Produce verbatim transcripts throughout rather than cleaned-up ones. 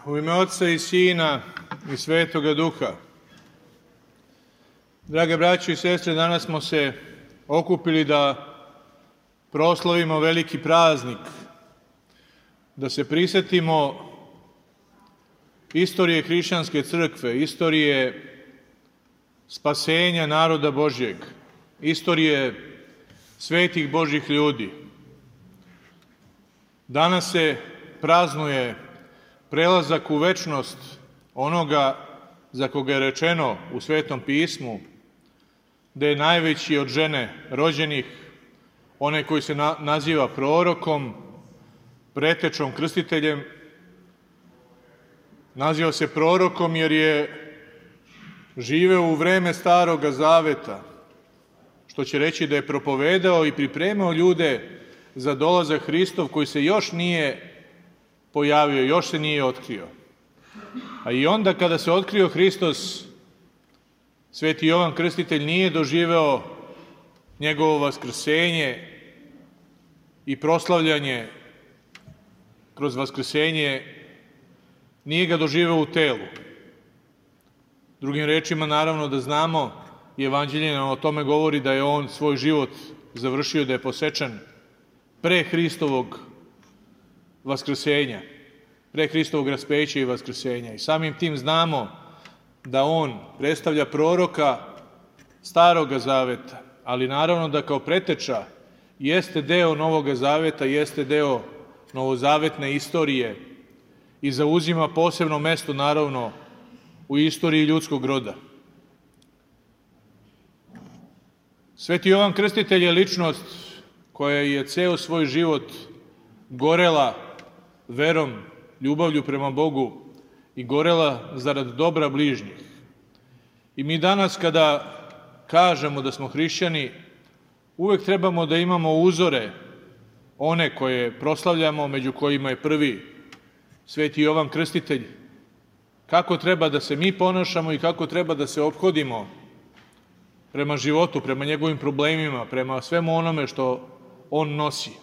U ime Otca i Sina i Svetoga Duha. Drage braćo i sestre, danas smo se okupili da proslavimo veliki praznik, da se prisetimo istorije hrišćanske crkve, istorije spasenja naroda Božjeg, istorije svetih Božjih ljudi. Danas se praznuje prelazak u večnost onoga za koga je rečeno u Svetom pismu da je najveći od žene rođenih, onaj koji se na, naziva prorokom, pretečom, krstiteljem. Naziva se prorokom jer je živeo u vreme Staroga Zaveta, što će reći da je propovedao i pripremao ljude za dolazak Hristov koji se još nije pojavio, još se nije otkrio. A i onda kada se otkrio Hristos, Sveti Jovan Krstitelj nije doživeo njegovo vaskrsenje i proslavljanje kroz vaskrsenje, nije ga doživeo u telu. Drugim rečima, naravno da znamo, i Evanđelje nam o tome govori da je on svoj život završio, da je posečen pre Hristovog vaskrsenja, pre Hristovog raspeća i vaskrsenja. I samim tim znamo da on predstavlja proroka Staroga Zaveta, ali naravno da kao preteča jeste deo Novoga Zaveta, jeste deo novozavetne istorije i zauzima posebno mesto, naravno, u istoriji ljudskog roda. Sveti Jovan Krstitelj je ličnost koja je ceo svoj život gorela verom, ljubavlju prema Bogu i gorela zarad dobra bližnjih. I mi danas kada kažemo da smo hrišćani, uvek trebamo da imamo uzore, one koje proslavljamo, među kojima je prvi Sveti Jovan Krstitelj, kako treba da se mi ponašamo i kako treba da se ophodimo prema životu, prema njegovim problemima, prema svemu onome što on nosi.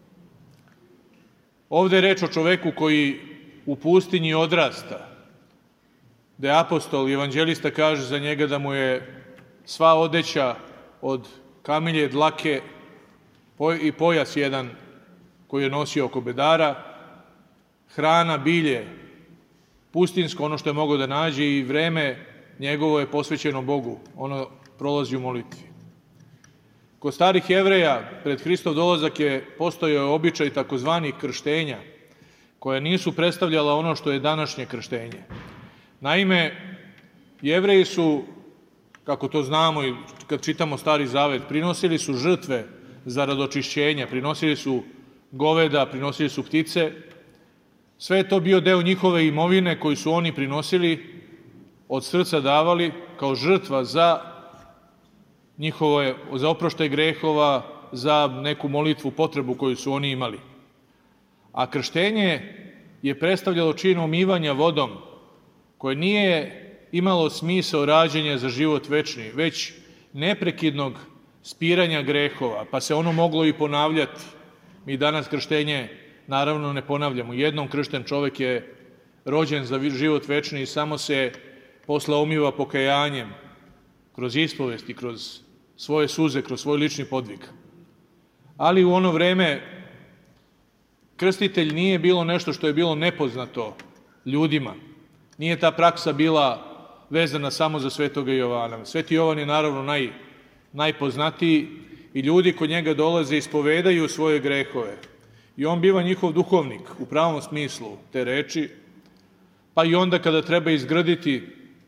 Ovde je reč o čoveku koji u pustinji odrasta, da je apostol i evanđelista kaže za njega da mu je sva odeća od kamilje, dlake i pojas jedan koji je nosio oko bedara, hrana, bilje, pustinsko, ono što je mogao da nađe, i vreme njegovo je posvećeno Bogu, ono prolazi u molitvi. Kod starih Jevreja pred Hristov dolazak je postojao običaj takozvanih krštenja, koja nisu predstavljala ono što je današnje krštenje. Naime, Jevreji su, kako to znamo i kad čitamo Stari Zavet, prinosili su žrtve zarad očišćenja, prinosili su goveda, prinosili su ptice. Sve je to bio deo njihove imovine koju su oni prinosili, od srca davali kao žrtva za njihove, za oproštaj grehova, za neku molitvu, potrebu koju su oni imali. A krštenje je predstavljalo čin omivanja vodom, koje nije imalo smisao rađenja za život večni, već neprekidnog spiranja grehova, pa se ono moglo i ponavljati. Mi danas krštenje naravno ne ponavljamo. Jednom kršten čovek je rođen za život večni i samo se posle omiva pokajanjem, kroz ispovest i kroz svoje suze, kroz svoj lični podvig. Ali u ono vreme krstitelj nije bilo nešto što je bilo nepoznato ljudima. Nije ta praksa bila vezana samo za Svetoga Jovana. Sveti Jovan je naravno naj, najpoznatiji i ljudi kod njega dolaze i ispovedaju svoje grehove. I on biva njihov duhovnik u pravom smislu te reči, pa i onda kada treba izgraditi,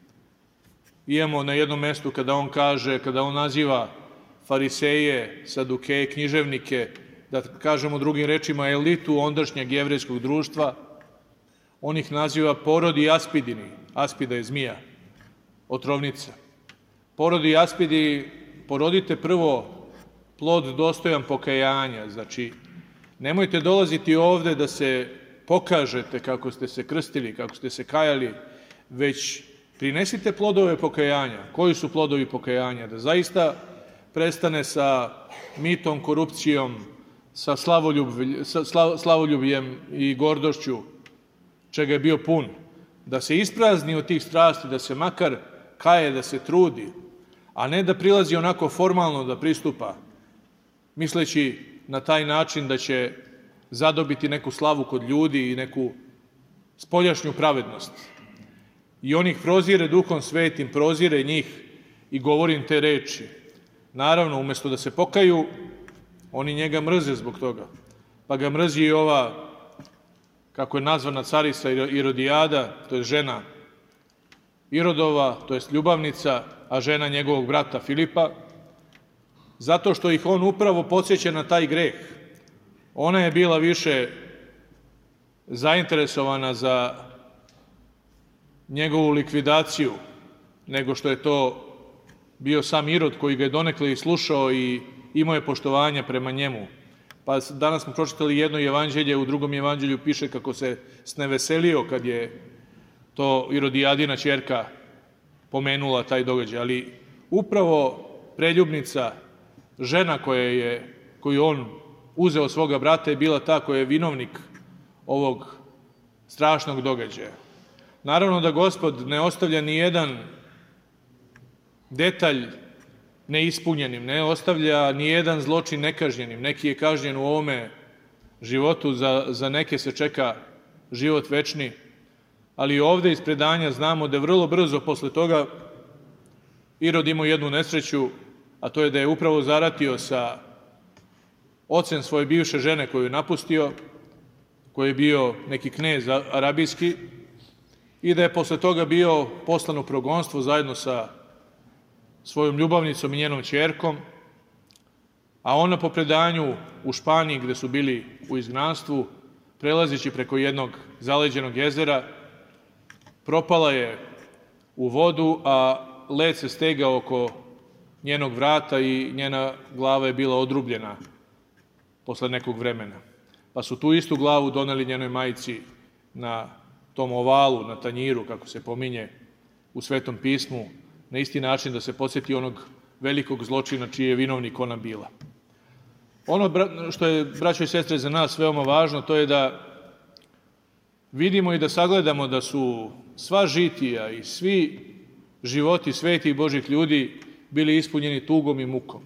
imamo na jednom mestu kada on kaže, kada on naziva fariseje, sadukeje, književnike, da kažemo drugim rečima elitu ondašnjeg jevrejskog društva, on ih naziva porodi aspidini. Aspida je zmija, otrovnica. Porodi aspidi, porodite prvo plod dostojan pokajanja. Znači, nemojte dolaziti ovde da se pokažete kako ste se krstili, kako ste se kajali, već prinesite plodove pokajanja. Koji su plodovi pokajanja? Da zaista prestane sa mitom, korupcijom, sa, sa slavoljubljem i gordošću, čega je bio pun, da se isprazni od tih strasti, da se makar kaje, da se trudi, a ne da prilazi onako formalno da pristupa, misleći na taj način da će zadobiti neku slavu kod ljudi i neku spoljašnju pravednost. I on ih prozire Duhom Svetim, prozire njih i govori im te reči. Naravno, umjesto da se pokaju, oni njega mrze zbog toga. Pa ga mrzi i ova, kako je nazvana carica Irodijada, to je žena Irodova, to je ljubavnica, a žena njegovog brata Filipa, zato što ih on upravo podsjeća na taj greh. Ona je bila više zainteresovana za njegovu likvidaciju, nego što je to bio sam Irod koji ga je donekle i slušao i imao je poštovanja prema njemu. Pa danas smo pročitali jedno evanđelje, u drugom evanđelju piše kako se sneveselio kad je to Irodijadina ćerka pomenula taj događaj. Ali upravo preljubnica, žena koja je, koju on uzeo svoga brata, je bila ta koja je vinovnik ovog strašnog događaja. Naravno da Gospod ne ostavlja ni jedan detalj neispunjenim, ne ostavlja ni jedan zločin nekažnjenim. Neki je kažnjen u ovome životu, za, za neke se čeka život večni, ali ovde iz predanja znamo da je vrlo brzo posle toga Irod imao jednu nesreću, a to je da je upravo zaratio sa ocem svoje bivše žene koju je napustio, koji je bio neki knez arabijski, i da je posle toga bio poslan u progonstvo zajedno sa svojom ljubavnicom i njenom ćerkom, a ona po predanju u Španiji, gde su bili u izgnanstvu, prelazeći preko jednog zaleđenog jezera, propala je u vodu, a led se stegao oko njenog vrata i njena glava je bila odrubljena posle nekog vremena. Pa su tu istu glavu doneli njenoj majci na tom ovalu, na tanjiru, kako se pominje u Svetom pismu, na isti način da se podsjeti onog velikog zločina čiji je vinovnik ona bila. Ono što je, braćo i sestre, za nas veoma važno, to je da vidimo i da sagledamo da su sva žitija i svi životi svetih Božih ljudi bili ispunjeni tugom i mukom.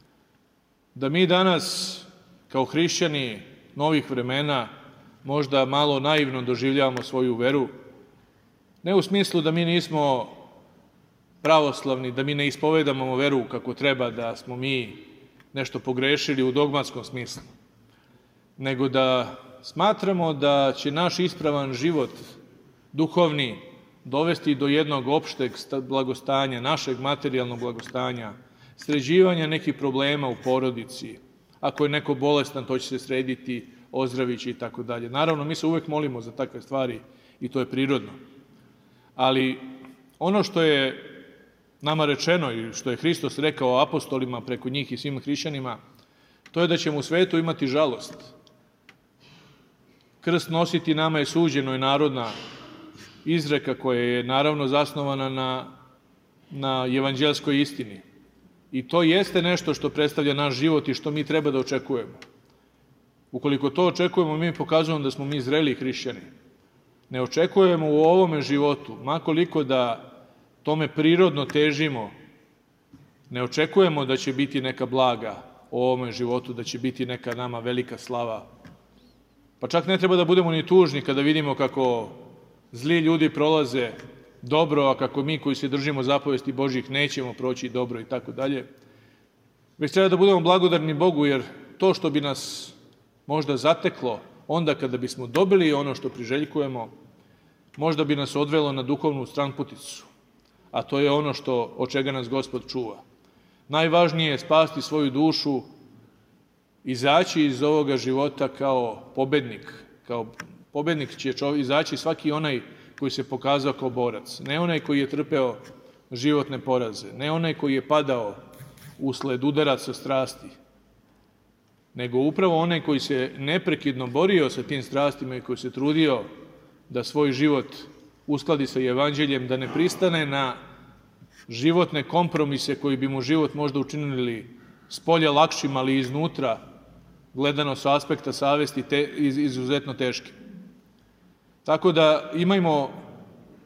Da mi danas, kao hrišćani novih vremena, možda malo naivno doživljavamo svoju veru, ne u smislu da mi nismo pravoslavni, da mi ne ispovedamo veru kako treba, da smo mi nešto pogrešili u dogmatskom smislu, nego da smatramo da će naš ispravan život duhovni dovesti do jednog opšteg blagostanja, našeg materijalnog blagostanja, sređivanja nekih problema u porodici. Ako je neko bolestan, to će se srediti, ozdravići i tako dalje. Naravno, mi se uvek molimo za takve stvari i to je prirodno. Ali ono što je nama rečeno i što je Hristos rekao apostolima preko njih i svim hrišćanima, to je da ćemo u svetu imati žalost. Krst nositi nama je suđeno i narodna izreka koja je naravno zasnovana na, na evanđelskoj istini. I to jeste nešto što predstavlja naš život i što mi treba da očekujemo. Ukoliko to očekujemo, mi pokazujemo da smo mi zreli hrišćani. Ne očekujemo u ovome životu, makoliko da tome prirodno težimo, ne očekujemo da će biti neka blaga u ovome životu, da će biti neka nama velika slava. Pa čak ne treba da budemo ni tužni kada vidimo kako zli ljudi prolaze dobro, a kako mi koji se držimo zapovesti Božjih nećemo proći dobro i tako dalje. Već treba da budemo blagodarni Bogu, jer to što bi nas možda zateklo onda kada bismo dobili ono što priželjkujemo, možda bi nas odvelo na duhovnu stranputicu, a to je ono što, od čega nas Gospod čuva. Najvažnije je spasti svoju dušu, izaći iz ovoga života kao pobednik. Kao pobednik će čovjek izaći svaki onaj koji se pokazao kao borac. Ne onaj koji je trpeo životne poraze, ne onaj koji je padao usled udaraca strasti, nego upravo onaj koji se neprekidno borio sa tim strastima i koji se trudio da svoj život uskladi sa evanđeljem, da ne pristane na životne kompromise koji bi mu život možda učinili spolja lakšim, ali iznutra, gledano sa aspekta savesti, te, izuzetno teški. Tako da imajmo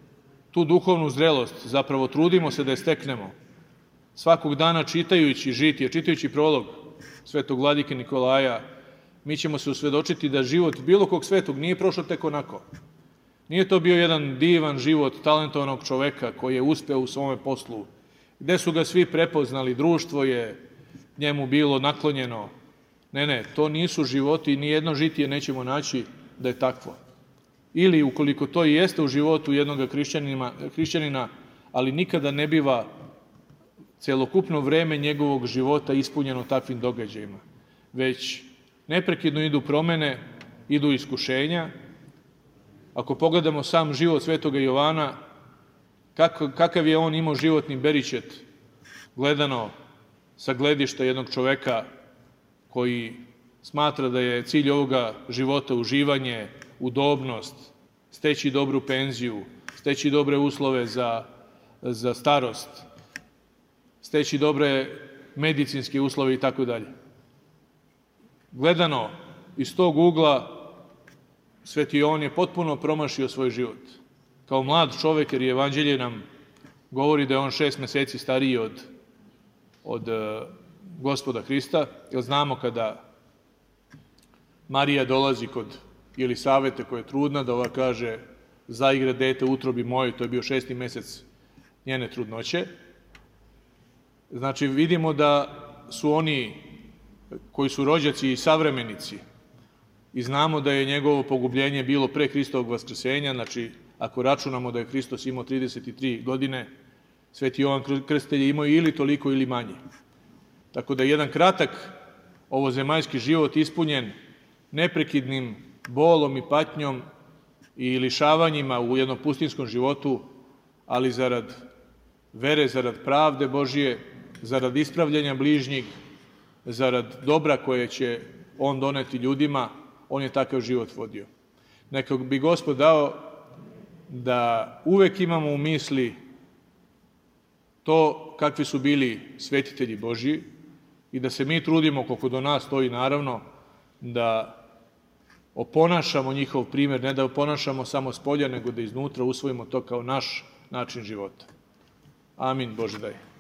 tu duhovnu zrelost, zapravo trudimo se da je steknemo. Svakog dana čitajući žitije, čitajući prolog svetog vladike Nikolaja, mi ćemo se usvedočiti da život bilo kog svetog nije prošao tek onako. Nije to bio jedan divan život talentovanog čoveka koji je uspeo u svome poslu, gde su ga svi prepoznali, društvo je njemu bilo naklonjeno. Ne, ne, to nisu životi i nijedno žitije nećemo naći da je takvo. Ili, ukoliko to i jeste u životu jednog hrišćanina, ali nikada ne biva celokupno vreme njegovog života ispunjeno takvim događajima, već neprekidno idu promene, idu iskušenja. Ako pogledamo sam život svetoga Jovana, kakav je on imao životni beričet, gledano sa gledišta jednog čoveka koji smatra da je cilj ovoga života uživanje, udobnost, steći dobru penziju, steći dobre uslove za, za starost, steći dobre medicinske uslove i tako dalje. Gledano iz tog ugla, Sveti Jovan je potpuno promašio svoj život. Kao mlad čovek, jer Evanđelje nam govori da je on šest meseci stariji od, od uh, Gospoda Hrista, jer znamo kada Marija dolazi kod Jelisavete koja je trudna, da ova kaže zaigre dete u utrobi mojoj, to je bio šesti mesec njene trudnoće. Znači vidimo da su oni koji su rođaci i savremenici i znamo da je njegovo pogubljenje bilo pre Hristovog vaskrsenja, znači ako računamo da je Hristos imao trideset tri godine, Sveti Jovan Krstitelj je imao ili toliko ili manje. Tako da je jedan kratak ovozemaljski život ispunjen neprekidnim bolom i patnjom i lišavanjima u jednom pustinskom životu, ali zarad vere, zarad pravde Božije, zarad ispravljanja bližnjih, zarad dobra koje će on doneti ljudima, on je takav život vodio. Neka bi Gospod dao da uvek imamo u misli to kakvi su bili svetitelji Božji i da se mi trudimo, koliko do nas stoji naravno, da oponašamo njihov primer, ne da oponašamo samo s polja, nego da iznutra usvojimo to kao naš način života. Amin, Bože daj.